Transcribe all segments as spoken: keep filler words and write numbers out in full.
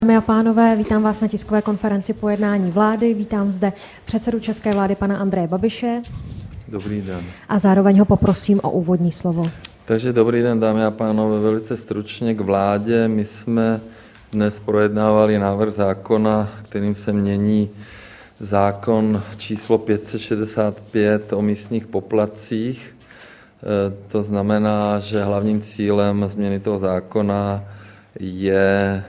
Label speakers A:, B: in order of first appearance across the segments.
A: Dámy a pánové, vítám vás na tiskové konferenci po jednání vlády. Vítám zde předsedu české vlády pana Andreje Babiše.
B: Dobrý den.
A: A zároveň ho poprosím o úvodní slovo.
B: Takže dobrý den, dámy a pánové, velice stručně k vládě. My jsme dnes projednávali návrh zákona, kterým se mění zákon číslo pět set šedesát pět o místních poplatcích. To znamená, že hlavním cílem změny toho zákona je,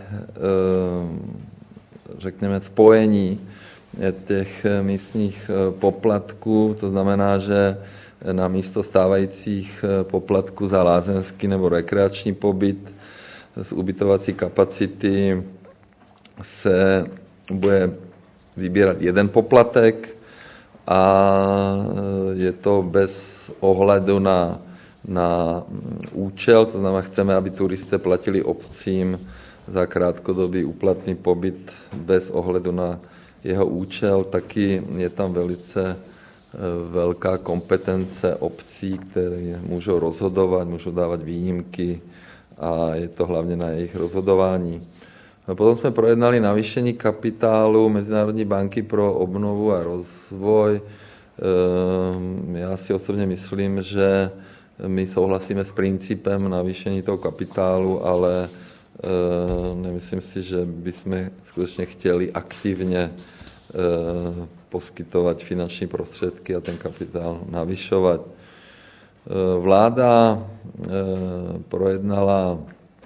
B: řekněme, spojení těch místních poplatků. To znamená, že na místo stávajících poplatků za lázeňský nebo rekreační pobyt z ubytovací kapacity se bude vybírat jeden poplatek a je to bez ohledu na, na účel, to znamená, chceme, aby turisté platili obcím za krátkodobý úplatný pobyt bez ohledu na jeho účel. Taky je tam velice velká kompetence obcí, které můžou rozhodovat, můžou dávat výjimky a je to hlavně na jejich rozhodování. Potom jsme projednali navýšení kapitálu Mezinárodní banky pro obnovu a rozvoj. Já si osobně myslím, že my souhlasíme s principem navýšení toho kapitálu, ale nemyslím si, že bychom skutečně chtěli aktivně poskytovat finanční prostředky a ten kapitál navyšovat. Vláda projednala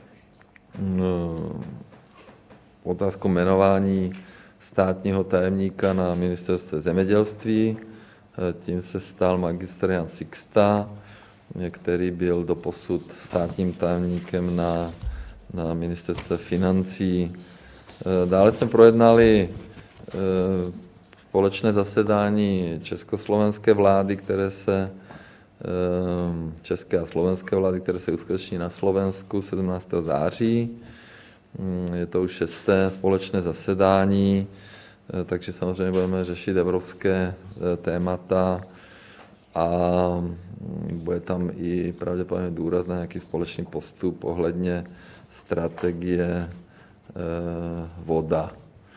B: otázku jmenování státního tajemníka na ministerstvu zemědělství. Tím se stal magistr Jan Sixta, který byl doposud státním tajemníkem na, na ministerstvu financí. Dále jsme projednali společné zasedání československé vlády, které se české a slovenské vlády, které se uskuteční na Slovensku sedmnáctého září. Je to už šesté společné zasedání, takže samozřejmě budeme řešit evropské témata a bude tam i pravděpodobně důraz na nějaký společný postup ohledně strategie voda.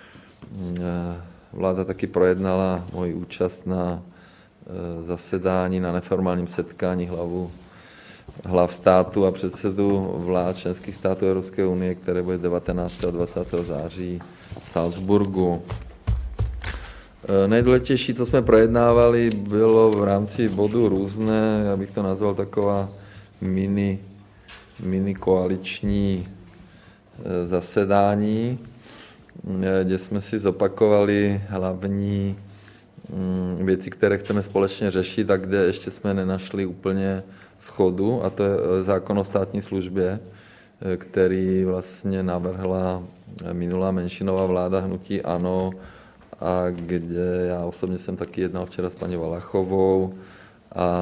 B: Vláda taky projednala moji účast na zasedání, na neformálním setkání hlavu, hlav státu a předsedu vlád členských států Evropské unie, které bude devatenáctého a dvacátého září v Salzburgu. Nejdůležitější, co jsme projednávali, bylo v rámci bodu různé, já bych to nazval taková mini, mini koaliční zasedání, kde jsme si zopakovali hlavní věci, které chceme společně řešit a kde ještě jsme nenašli úplně shodu, a to je zákon o státní službě, který vlastně navrhla minulá menšinová vláda hnutí ANO a kde já osobně jsem taky jednal včera s paní Valachovou a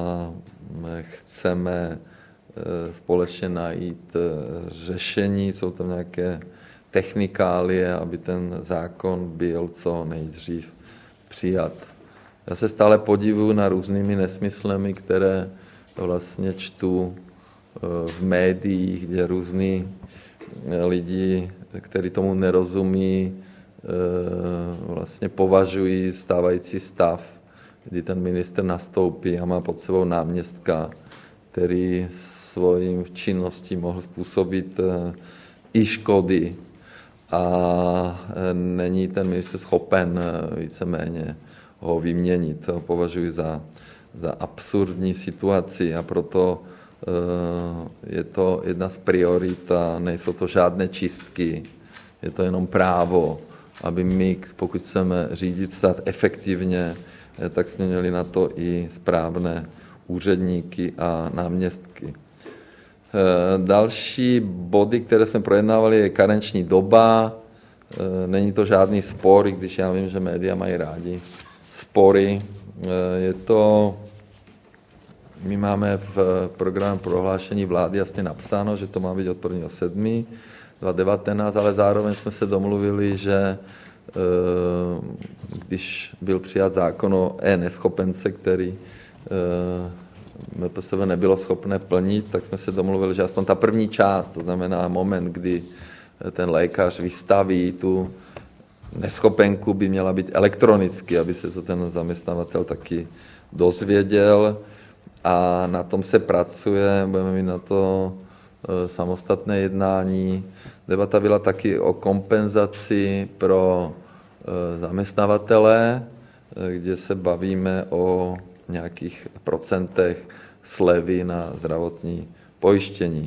B: chceme společně najít řešení. Jsou tam nějaké technikálie, aby ten zákon byl co nejdřív přijat. Já se stále podivuju na různými nesmyslemi, které vlastně čtu v médiích, kde různí lidi, kteří tomu nerozumí, vlastně považují stávající stav, kdy ten ministr nastoupí a má pod sebou náměstka, který svým činností mohl způsobit i škody a není ten ministr schopen víceméně ho vyměnit. To považuji za, za absurdní situaci a proto je to jedna z priorit a nejsou to žádné čistky, je to jenom právo, aby my, pokud chceme řídit stát efektivně, tak jsme měli na to i správné úředníky a náměstky. Další body, které jsme projednávali, je karenční doba. Není to žádný spor, i když já vím, že média mají rádi spory. Je to, my máme v programu prohlášení vlády jasně napsáno, že to má být od prvního sedmého dva tisíce devatenáct, ale zároveň jsme se domluvili, že když byl přijat zákon o e-neschopence, který M P S V nebylo schopné plnit, tak jsme se domluvili, že aspoň ta první část, to znamená moment, kdy ten lékař vystaví tu neschopenku, by měla být elektronicky, aby se to ten zaměstnavatel taky dozvěděl. A na tom se pracuje, budeme mít na to samostatné jednání. Debata byla taky o kompenzaci pro zaměstnavatele, kde se bavíme o nějakých procentech slevy na zdravotní pojištění.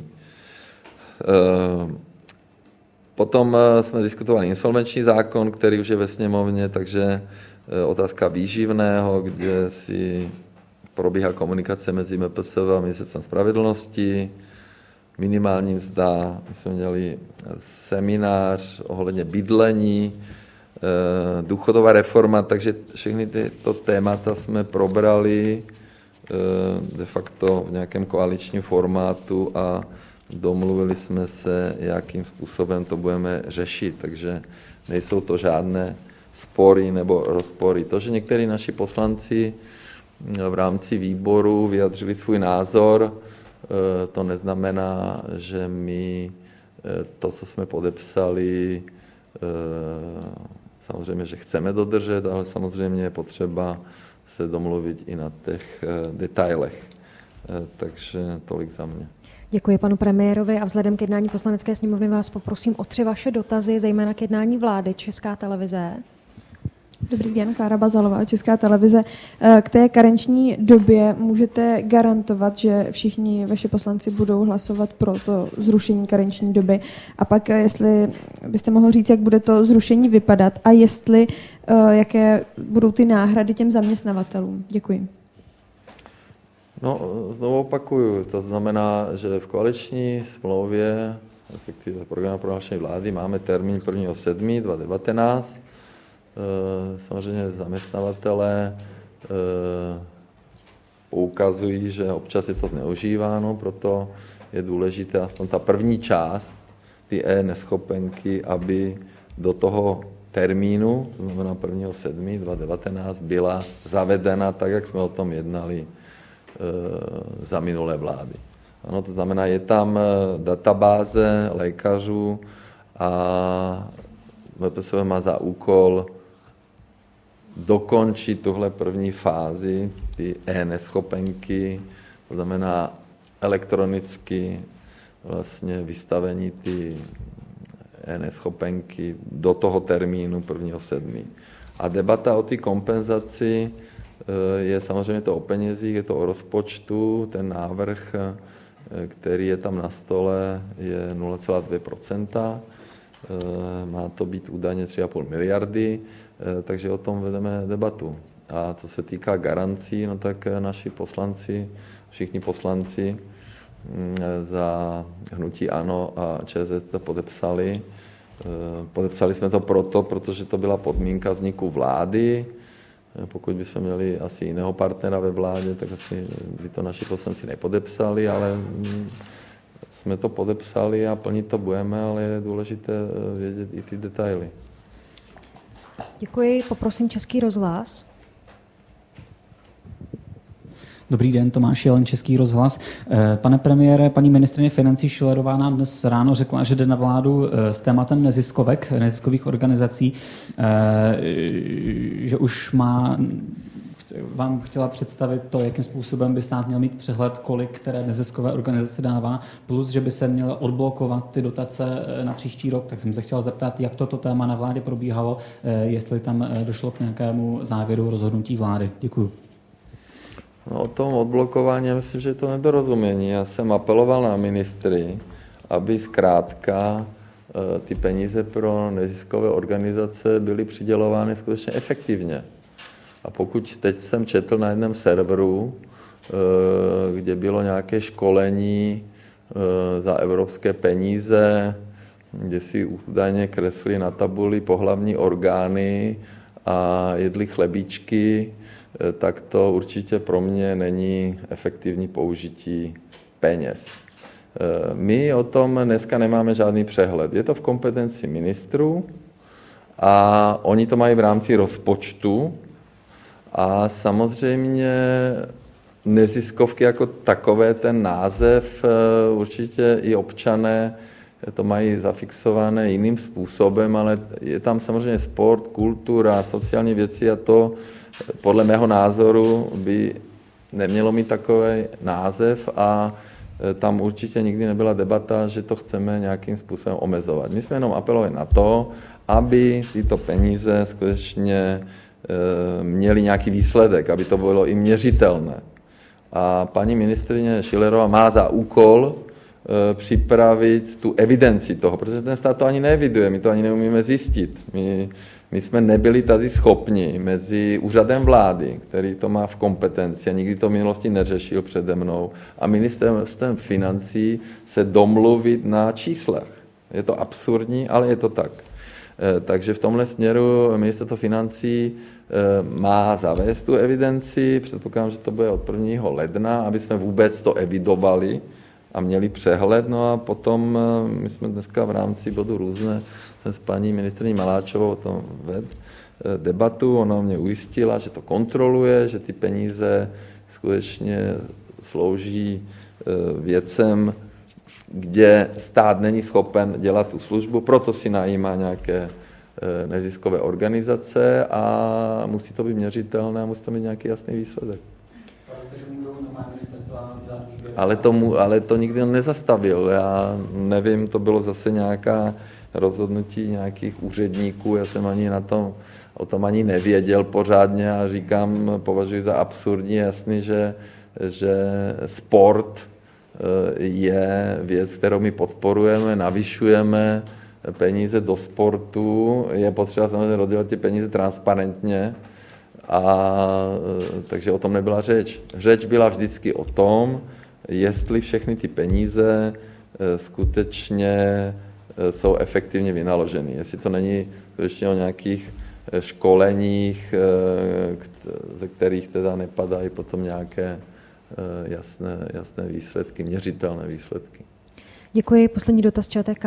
B: Potom jsme diskutovali insolvenční zákon, který už je ve sněmovně, takže otázka výživného, kde si probíhá komunikace mezi M P S V a Ministerstvem spravedlnosti, minimální mzda, my jsme měli seminář ohledně bydlení, důchodová reforma, takže všechny tyto témata jsme probrali de facto v nějakém koaličním formátu a domluvili jsme se, jakým způsobem to budeme řešit, takže nejsou to žádné spory nebo rozpory. To, že někteří naši poslanci v rámci výboru vyjadřili svůj názor, to neznamená, že my to, co jsme podepsali, samozřejmě, že chceme dodržet, ale samozřejmě je potřeba se domluvit i na těch detailech. Takže tolik za mě.
A: Děkuji panu premiérovi a vzhledem k jednání Poslanecké sněmovny vás poprosím o tři vaše dotazy, zejména k jednání vlády Česká televize.
C: Dobrý den, Klára Bazalová, Česká televize. K té karenční době můžete garantovat, že všichni vaši poslanci budou hlasovat pro to zrušení karenční doby? A pak, jestli byste mohl říct, jak bude to zrušení vypadat a jestli, jaké budou ty náhrady těm zaměstnavatelům? Děkuji.
B: No, znovu opakuju, to znamená, že v koaliční smlouvě, respektive programu prohlášení vlády, máme termín prvního sedmého dva tisíce devatenáct. Samozřejmě zaměstnavatelé poukazují, že občas je to zneužíváno, proto je důležité aspoň ta první část, ty e-neschopenky, aby do toho termínu, to znamená prvního sedmého dva tisíce devatenáct, byla zavedena tak, jak jsme o tom jednali za minulé vlády. Ano, to znamená, je tam databáze lékařů a M P S V má za úkol dokončit tuhle první fázi, ty e-neschopenky, to znamená elektronicky vlastně vystavení ty e-neschopenky do toho termínu prvního sedmého. A debata o té kompenzaci je samozřejmě to o penězích, je to o rozpočtu, ten návrh, který je tam na stole, je nula celá dvě procenta. Má to být údajně tři a půl miliardy, takže o tom vedeme debatu. A co se týká garancí, no tak naši poslanci, všichni poslanci za hnutí ANO a ČSSD to podepsali. Podepsali jsme to proto, protože to byla podmínka vzniku vlády. Pokud bychom měli asi jiného partnera ve vládě, tak asi by to naši poslanci nepodepsali, ale jsme to podepsali a plnit to budeme, ale je důležité vědět i ty detaily.
A: Děkuji, poprosím Český rozhlas.
D: Dobrý den, Tomáš Jelen, Český rozhlas. Pane premiére, paní ministryně financí Schillerová nám dnes ráno řekla, že jde na vládu s tématem neziskovek, neziskových organizací, že už má, vám chtěla představit to, jakým způsobem by stát měl mít přehled, kolik které neziskové organizace dává, plus, že by se měly odblokovat ty dotace na příští rok. Tak jsem se chtěla zeptat, jak toto téma na vládě probíhalo, jestli tam došlo k nějakému závěru rozhodnutí vlády. Děkuju.
B: No, o tom odblokování, já myslím, že je to nedorozumění. Já jsem apeloval na ministry, aby zkrátka ty peníze pro neziskové organizace byly přidělovány skutečně efektivně. A pokud teď jsem četl na jednom serveru, kde bylo nějaké školení za evropské peníze, kde si údajně kresli na tabuli pohlavní orgány a jedli chlebíčky, tak to určitě pro mě není efektivní použití peněz. My o tom dneska nemáme žádný přehled. Je to v kompetenci ministrů a oni to mají v rámci rozpočtu a samozřejmě neziskovky jako takové, ten název určitě i občané to mají zafixované jiným způsobem, ale je tam samozřejmě sport, kultura, sociální věci a to podle mého názoru by nemělo mít takový název a tam určitě nikdy nebyla debata, že to chceme nějakým způsobem omezovat. My jsme jenom apelovali na to, aby tyto peníze skutečně měly nějaký výsledek, aby to bylo i měřitelné. A paní ministryně Schillerová má za úkol připravit tu evidenci toho, protože ten stát to ani neeviduje, my to ani neumíme zjistit. My, my jsme nebyli tady schopni mezi úřadem vlády, který to má v kompetenci a nikdy to v minulosti neřešil přede mnou, a ministerstvem financí se domluvit na číslech. Je to absurdní, ale je to tak. Takže v tomhle směru ministerstvo financí má zavést tu evidenci, předpokládám, že to bude od prvního ledna, aby jsme vůbec to evidovali a měli přehled. No a potom my jsme dneska v rámci bodu různé jsem s paní ministryní Maláčovou o tom vedl debatu. Ona mě ujistila, že to kontroluje, že ty peníze skutečně slouží věcem, kde stát není schopen dělat tu službu, proto si najímá nějaké neziskové organizace a musí to být měřitelné a musí to mít nějaký jasný výsledek. Ale to, mu, ale to nikdy nezastavil. Já nevím, to bylo zase nějaká rozhodnutí nějakých úředníků, já jsem ani na tom, o tom ani nevěděl pořádně a říkám, považuji za absurdní, jasný, že, že sport je věc, kterou my podporujeme, navyšujeme peníze do sportu, je potřeba samozřejmě rozdělat ty peníze transparentně, a takže o tom nebyla řeč. Řeč byla vždycky o tom, jestli všechny ty peníze skutečně jsou efektivně vynaloženy. Jestli to není skutečně o nějakých školeních, ze kterých teda nepadají potom nějaké jasné, jasné výsledky, měřitelné výsledky.
A: Děkuji. Poslední dotaz ČTK.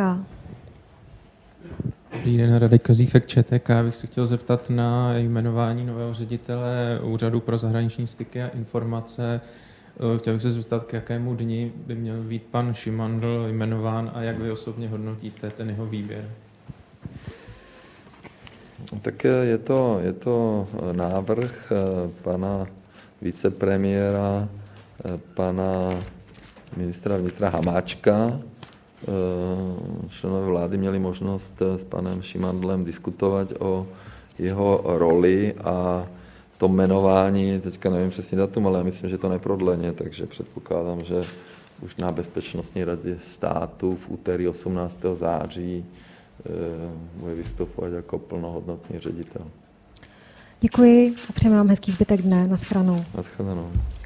E: Dobrý den, Radek Kozífek, ČTK. Bych se chtěl zeptat na jmenování nového ředitele Úřadu pro zahraniční styky a informace. Chtěl bych se zeptat, k jakému dni by měl být pan Šimandl jmenován a jak vy osobně hodnotíte ten jeho výběr?
B: Tak je to, je to návrh pana vicepremiéra, pana ministra vnitra Hamáčka. Členové vlády měli možnost s panem Šimandlem diskutovat o jeho roli a to jmenování, teďka nevím přesný datum, ale já myslím, že to neprodleně, takže předpokládám, že už na Bezpečnostní radě státu v úterý osmnáctého září bude vystupovat jako plnohodnotný ředitel.
A: Děkuji a přeji vám hezký zbytek dne. Naschranou.
B: Naschranou.